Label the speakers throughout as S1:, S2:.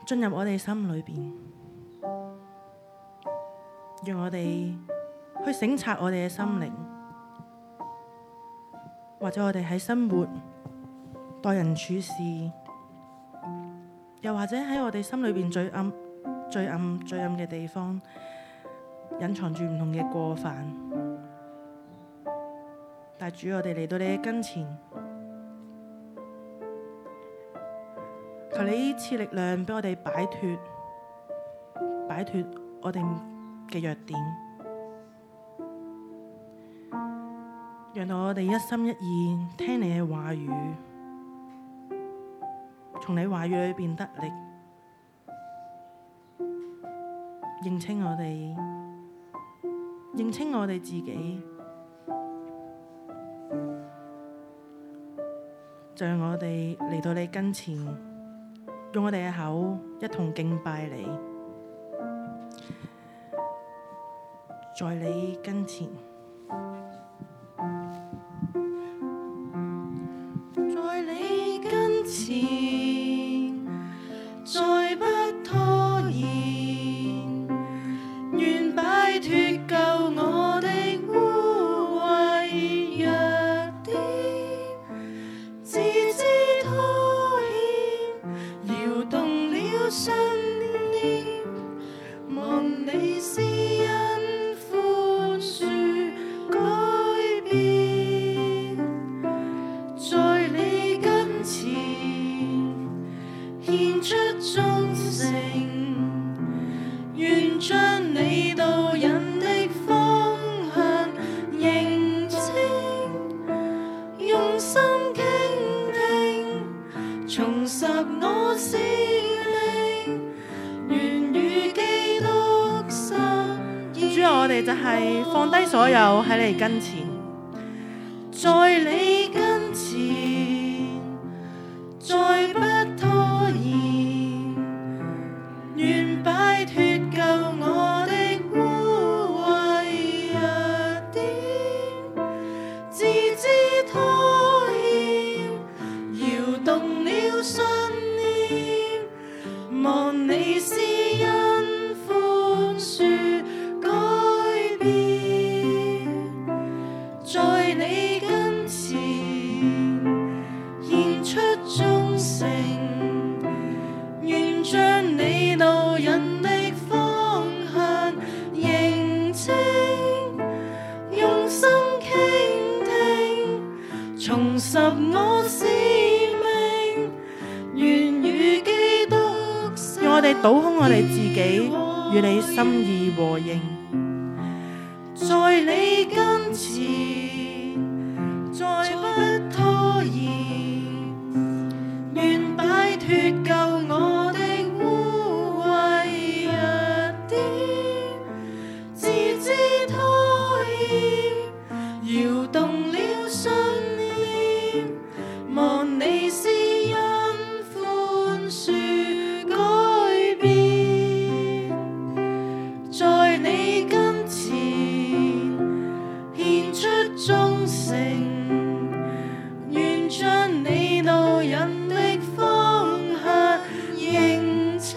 S1: 進入我哋心裏邊，讓我哋去省察我哋嘅心靈，或者我哋喺生活待人處事，又或者喺我哋心裏邊最暗嘅地方，隱藏住唔同嘅過犯。但主，我哋嚟到你嘅跟前，求你賜力量俾我哋擺脫我哋嘅弱點，讓到我哋一心一意聽你嘅話語，從你話語裏邊得力，認清我哋自己，就讓我哋嚟到你跟前，用我哋嘅口一同敬拜你，在你跟前，在你跟前，再不拖延，願擺脫舊我的污穢弱點，自知拖欠，搖動了信念，望你施恩寬恕改變，在你跟前獻出忠誠，願將你導引的方向認清，用心傾聽，重拾我使命，願與基督心意。主啊，我哋就係放低所有喺你跟前，在你跟前，再不拖延，願擺脫舊我的污穢弱點，自知拖欠，搖動了信念，望你施恩寬恕改變，在你跟前獻出忠誠，願將你導引的方向認清，用心傾聽，重拾我使命，願與基督心意。讓我哋倒空我哋自己，與你心意和應，在你跟前，再不拖延，願擺脫舊我的污穢弱點，自知拖欠，搖動了信念，望你施恩寬恕改變，在你跟前獻出忠誠，願將你導引的方向認清，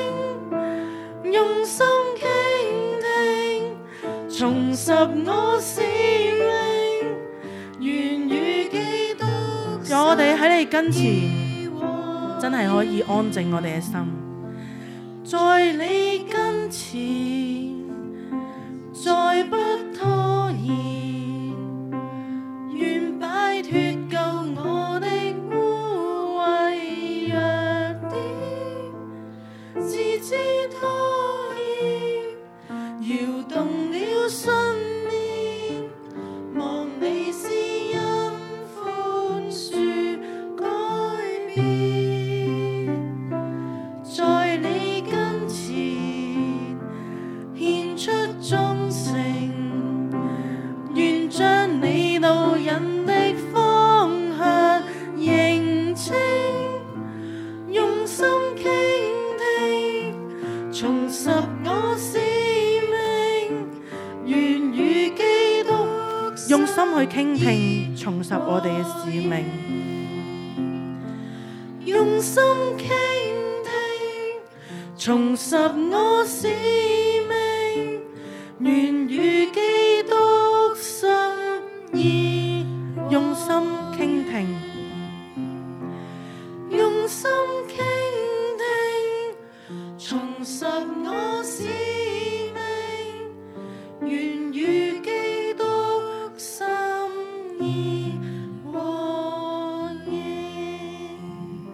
S1: 用心傾聽，重拾我使命，願與基督。讓我哋喺你跟前，真係可以安靜我哋嘅心，在你跟前，再不拖延，願擺脫舊我的污穢弱點，自知拖欠，搖動了信念，望你施恩寬恕改變，在你跟前獻出忠誠，願將你導引的方向認清，用心傾聽，重拾我使命，願與基督用心去傾聽，重拾我哋嘅使命，用心傾聽， 重拾我使命，願與基督心意，
S2: 用心傾聽，
S1: 用心傾聽，重拾我使命，願與基督心意和應。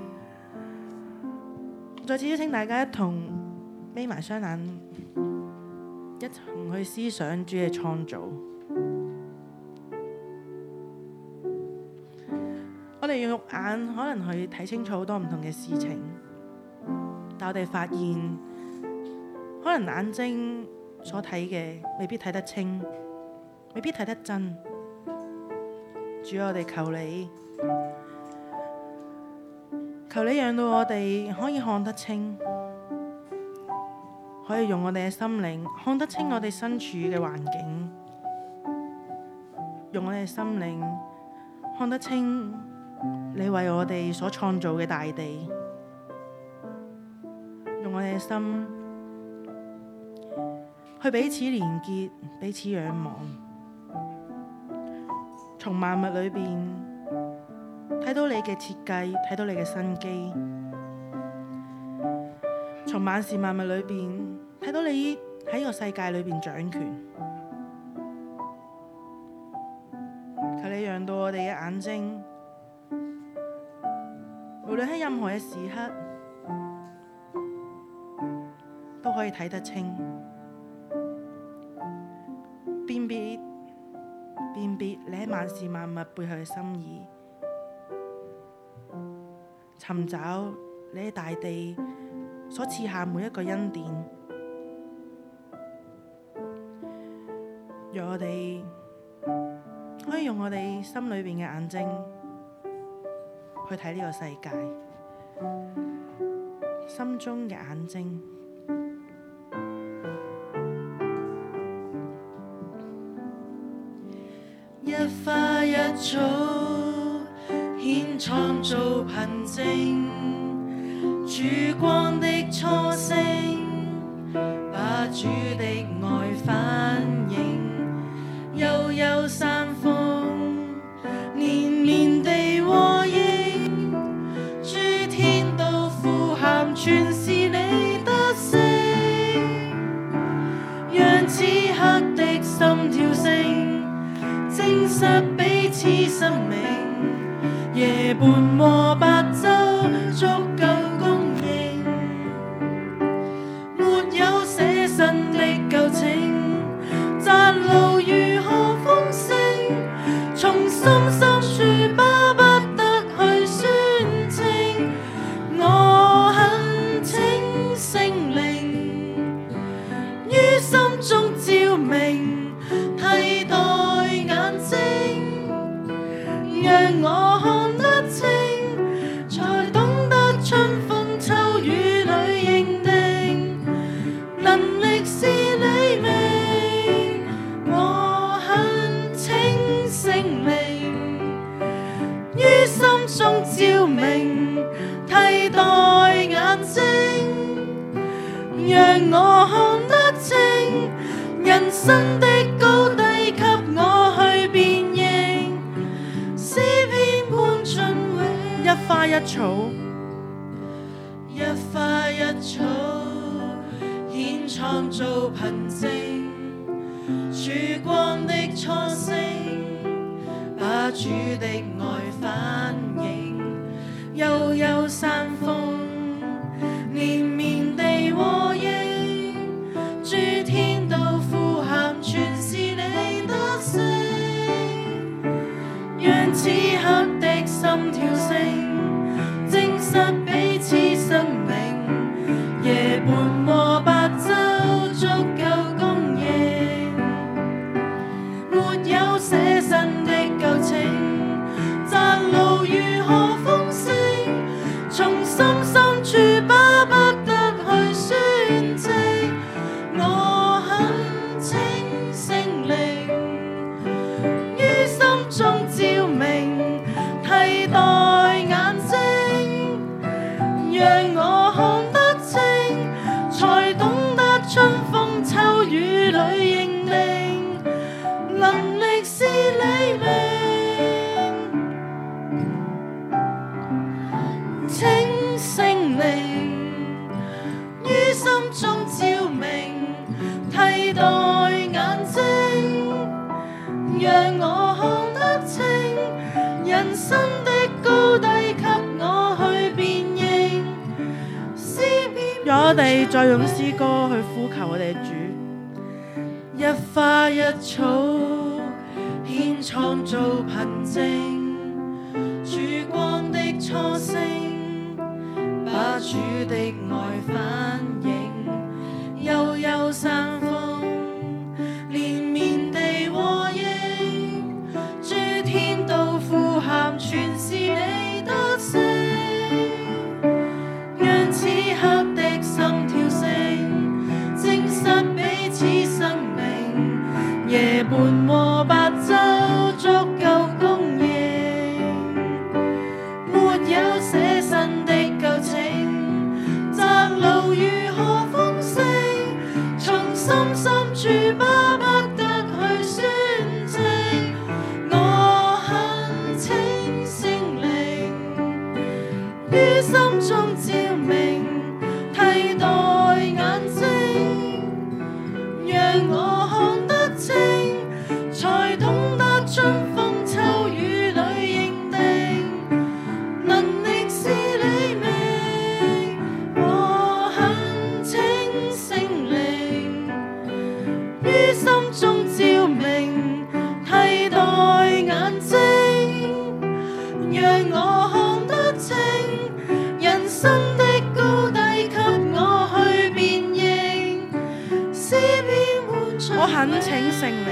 S2: 再次邀請大家一同眯埋雙眼，一同去思想主嘅創造。我哋用肉眼可能去睇清楚好多唔同嘅事情，但我哋發現，可能眼睛所睇嘅未必睇得清，未必睇得真。主，我哋求你，求你讓到我哋可以看得清，可以用我哋嘅心靈看得清我哋身處嘅環境，用我哋嘅心靈看得清你為我哋所創造嘅大地，用我哋嘅心去彼此連結，彼此仰望，從萬物裏邊睇到你嘅設計，睇到你嘅生機，從萬事萬物裏邊睇到你喺個世界裏邊掌權。求你讓到我哋嘅眼睛，無論喺任何嘅時刻，都可以睇得清，辨別你喺萬事萬物背後嘅心意，尋找你喺大地所賜下每一個恩典，讓我哋可以用我哋心裏邊嘅眼睛去睇呢個世界，心中嘅眼睛。
S1: 一花一草顯創造憑證，曙光的初升，把主的愛反映，悠悠山峰連綿地和應，諸天都呼喊全是你得勝，讓此刻的心跳聲證實彼此生命，夜半和白晝足夠供應，沒有捨身的舊情，窄路如何豐盛，從心深處巴不得去宣稱，我懇請聖靈於心中照明，替代眼睛，讓我看得清，才懂得春風秋雨裏認定，能力是你命，我懇請聖靈於心中照明，替代眼睛，讓我看得清，人生的高低給我去辨認，詩篇潘俊永。
S2: 一花一草，
S1: 一花一草顯創造憑證，曙光的初升，把主的愛反映，悠悠山峰連綿地和應，諸天都呼喊全是你得勝，讓此刻的心跳聲證實彼此生命，夜半和白晝足夠供應，沒有捨身的舊情，窄路如何豐盛，從心靈，於心中照明，替代眼睛，讓我看得清人生的高低，給我去辨認。詩篇，
S2: 讓我哋再用詩歌去呼求我哋嘅主。
S1: 一花一草獻創造憑證，曙光的初升，把主的愛反映，悠悠山峰連綿地和應，諸天都呼喊，全是你得勝，讓此刻的心跳聲，證實彼此生命，夜半和白晝足夠供應，沒有捨身的舊情，窄路如何風聲，從心深處巴不得去宣稱，我懇請聖靈於心中照明，替代眼睛，讓我看得清，才懂得春風秋雨裏認定，能力是你命。我懇請聖靈於心中照明，替代眼睛，讓我看得清人生的高低，給我去辨認。詩篇換唱，
S2: 我懇請聖靈，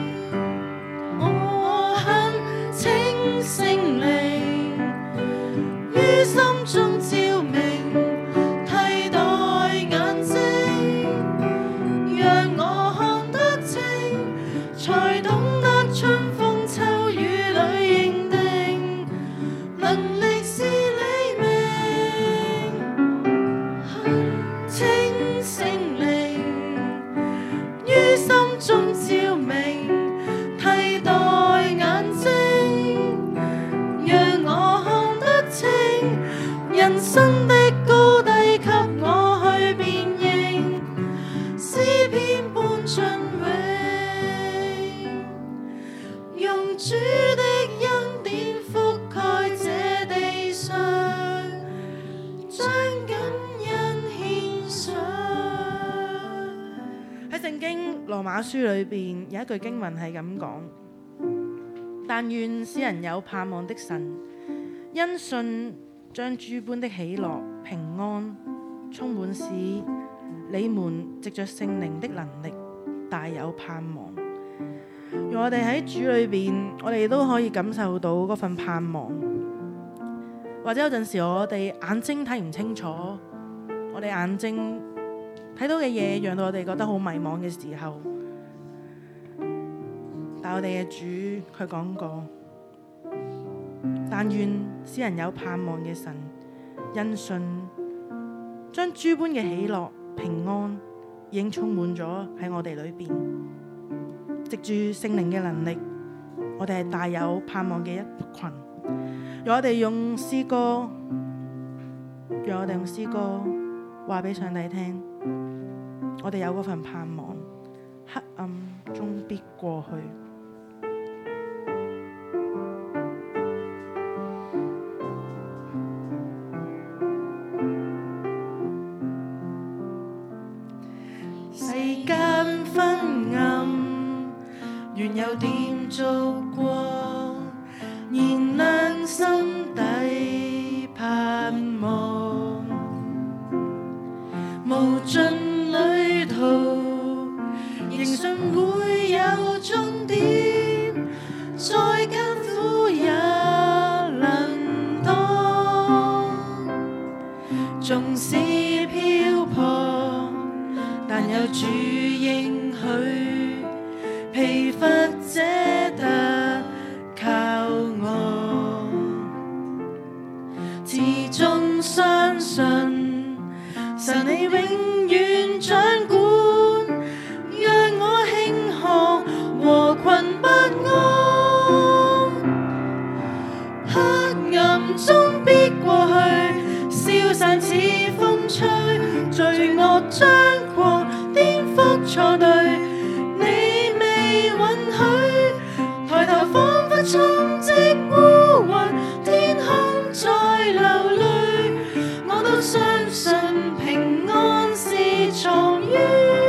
S1: 我懇請聖靈於心中照明，替代眼睛，讓我看得清，才懂得春風秋雨裏認定，能力是你命。懇請聖靈於心中照明，替代眼睛，讓我看得清人生的高低，給我去辨認。詩篇般俊永，用主的恩典覆蓋這地上，將感恩獻上。
S2: 喺聖經羅馬書裏邊有一句經文係咁講：但願使人有盼望的神，因信將諸般的喜樂、平安充滿，使你們藉着聖靈的能力大有盼望。讓我哋喺主裏邊，我哋都可以感受到嗰份盼望。或者有陣時我哋眼睛睇唔清楚，我哋眼睛睇到嘅嘢，讓到我哋覺得好迷茫嘅時候，但我哋嘅主佢講過，但願使人有盼望嘅神，因信將諸般嘅喜樂、平安已經充滿咗喺我哋裏邊，藉住聖靈嘅能力，我哋係大有盼望嘅一群。讓我哋用詩歌，讓我哋用詩歌話俾上帝聽，我哋有嗰份盼望，黑暗終必過去。
S1: 世間昏暗，願有點燭光，燃亮心底盼望。無盡旅途，仍信會有終點，再艱苦也能當。縱使漂泊，但有主應許，疲乏者得靠我。始終相信神你永遠掌管，讓我慶賀和困不安。黑暗終必過去，消散此罪惡張狂，顛覆錯對，你未允許。抬頭彷彿充斥烏雲，天空在流淚，我都相信平安是藏於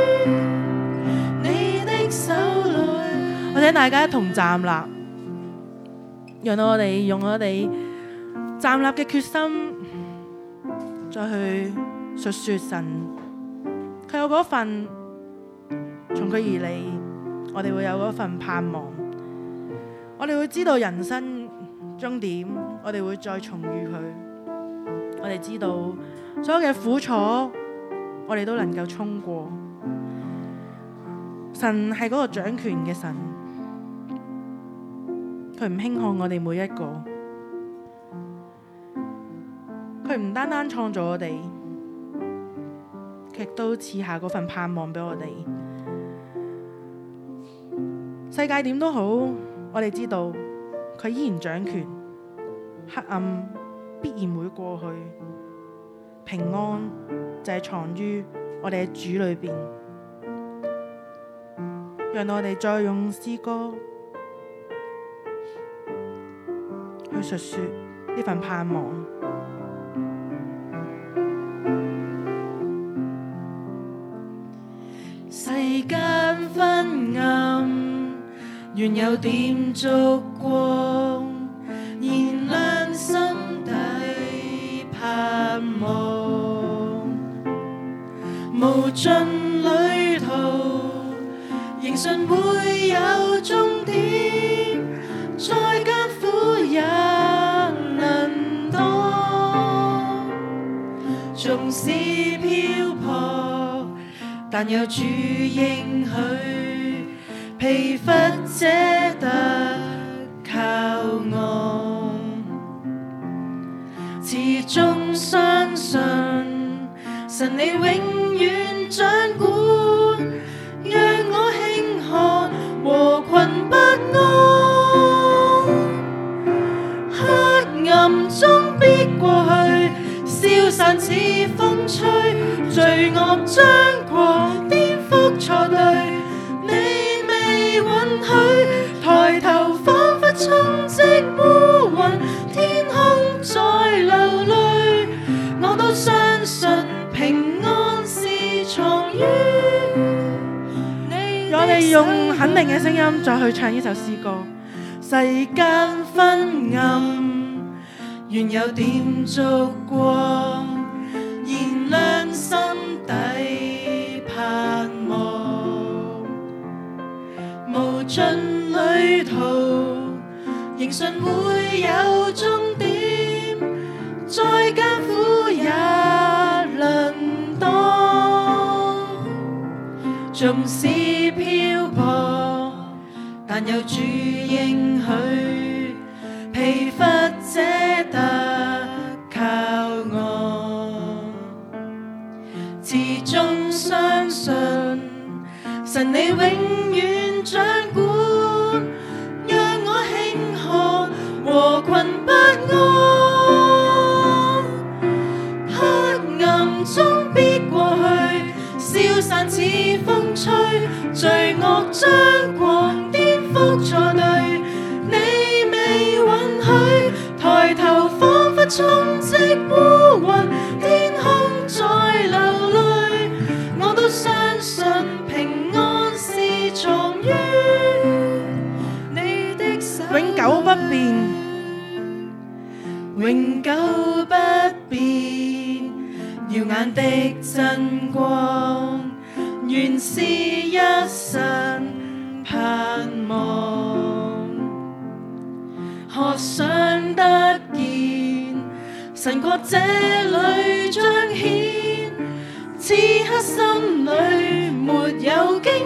S1: 你的手裏。
S2: 我請大家一同站立，讓我哋用我哋站立嘅決心，再去述說神佢有嗰份從佢而嚟，我哋會有嗰份盼望，我哋會知道人生終點，我哋會再重遇佢，我哋知道所有嘅苦楚，我哋都能夠衝過。神係嗰個掌權嘅神，佢唔輕看我哋每一個，佢唔單單創造我哋，佢亦都賜下嗰份盼望俾我哋。世界點都好，我哋知道佢依然掌權，黑暗必然會過去，平安就係藏於我哋嘅主裏邊。讓我哋再用詩歌去述說呢份盼望。
S1: 世間昏暗，願有點燭光，燃亮心底盼望。無盡旅途，仍信會有終點，再艱苦也能當。縱使漂泊，但有主應許，疲乏者得靠岸。始終相信神你永遠掌管，讓我輕看和困不安。黑暗終必過去，消散似風吹，罪惡張狂，顛覆錯對，你未允許。抬頭彷彿充斥烏雲，天空在流淚，我都相信平安是藏於你。
S2: 我哋用肯定嘅聲音再去唱呢首詩歌。
S1: 世間昏暗，願有點燭光，燃亮心底盼望。無盡旅途，仍信會有終點，再艱苦也能當。縱使漂泊，但有主應許，疲乏者得靠岸。始終相信神你永遠掌管，讓我輕看和困不安。黑暗終必過去，消散似風吹，罪惡張狂，顛覆錯對，你未允許。抬頭彷彿充斥烏雲，天空在流淚，我都相信平安是藏於你的手裏。
S2: 永久不變，
S1: 永久不變，耀眼的真光，原是一生盼望。渴想得見神國這裏彰顯，此刻心裏沒有驚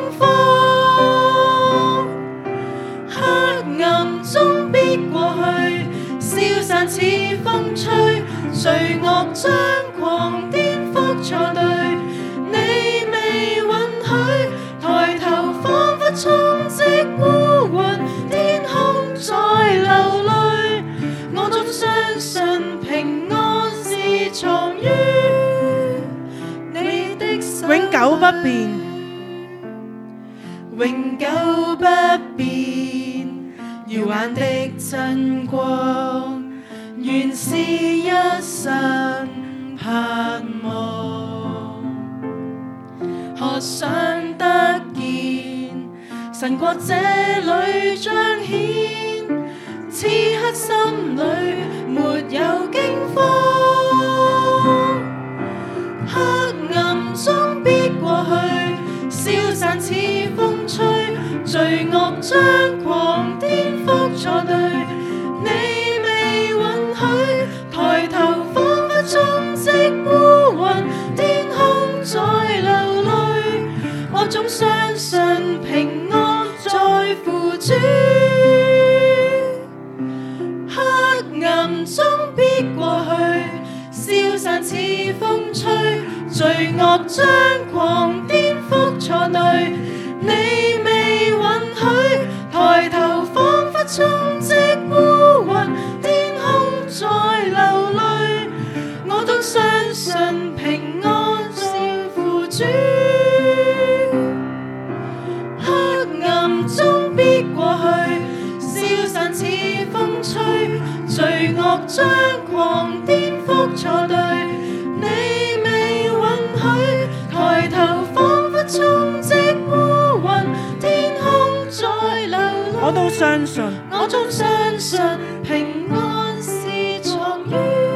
S1: 慌。黑暗終必過去，消散似風吹，罪惡張狂，顛覆錯對，你未允許。抬頭彷彿充斥烏雲，天空在流淚，我總相信平安是藏於你的
S2: 久不變，
S1: 永久不變，耀眼的真光，原是一生盼望。何想得見神國這裏彰顯，此刻心裏沒有驚慌，黑暗終必過去，消散似風吹，罪惡將狂顛覆錯對，你未允許，抬頭彷彿充斥烏雲，天空在流淚，我總相信平安在乎主，黑暗終必過去，消散似風吹，罪惡將狂顛覆錯對，你未允許，抬頭彷彿充斥烏雲，天空在流淚，我都相信平安是乎主，黑暗終必過去，消散似風吹，罪惡將狂顛覆錯對，你未允許，抬頭彷彿充斥烏雲，天空在流淚，
S2: 我都相信，
S1: 我總相信平安是藏於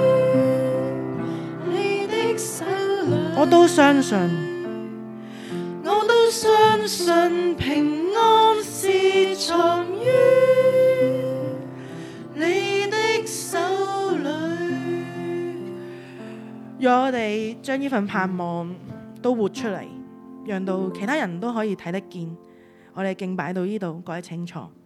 S1: 你的手裏，
S2: 我都相信，
S1: 我都相信平安是藏於你的手裏。
S2: 讓我哋將呢份盼望都活出嚟，讓到其他人都可以睇得見。我哋敬拜到呢度，各位請坐。